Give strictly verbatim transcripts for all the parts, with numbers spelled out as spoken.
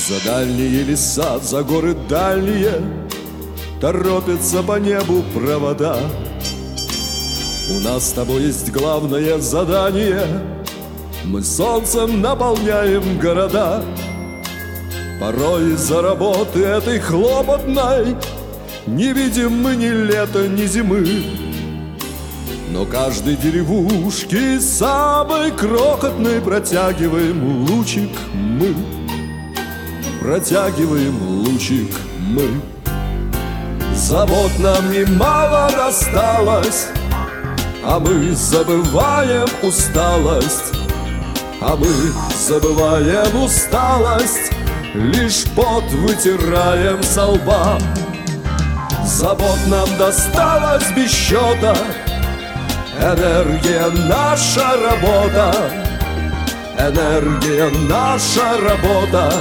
За дальние леса, за горы дальние торопятся по небу провода. У нас с тобой есть главное задание: мы солнцем наполняем города. Порой из-за работы этой хлопотной не видим мы ни лета, ни зимы. Но каждой деревушке самой крохотной протягиваем лучик мы. Протягиваем лучик мы. Забот нам немало досталось, а мы забываем усталость. А мы забываем усталость, лишь пот вытираем со лба. Забот нам досталось без счета, энергия наша работа. Энергия наша работа.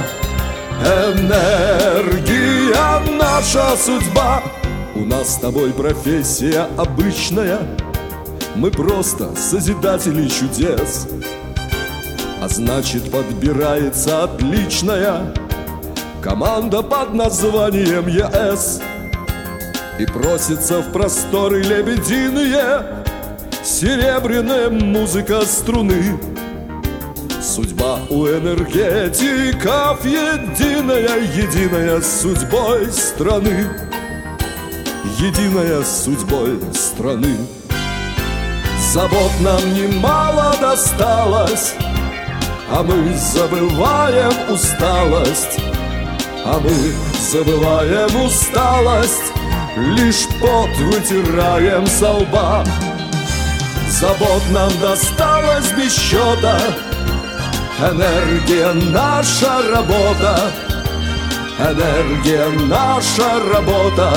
Энергия наша судьба. У нас с тобой профессия обычная, мы просто созидатели чудес. А значит, подбирается отличная команда под названием ЕС. И просится в просторы лебединые серебряная музыка струны. Судьба у энергетиков единая, единая с судьбой страны. Единая с судьбой страны. Забот нам немало досталось, а мы забываем усталость. А мы забываем усталость, лишь пот вытираем со лба. Забот нам досталось без счета, энергия наша работа. Энергия наша работа.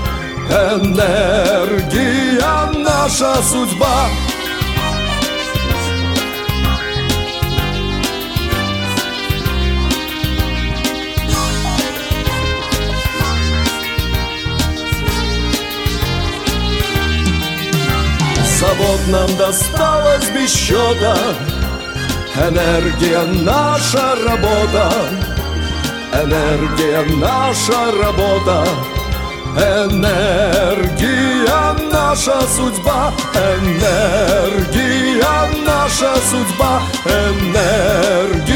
Энергия наша судьба. Забот нам досталось без счета, энергия наша работа. Энергия наша работа. Энергия наша судьба. Энергия наша судьба. Энергия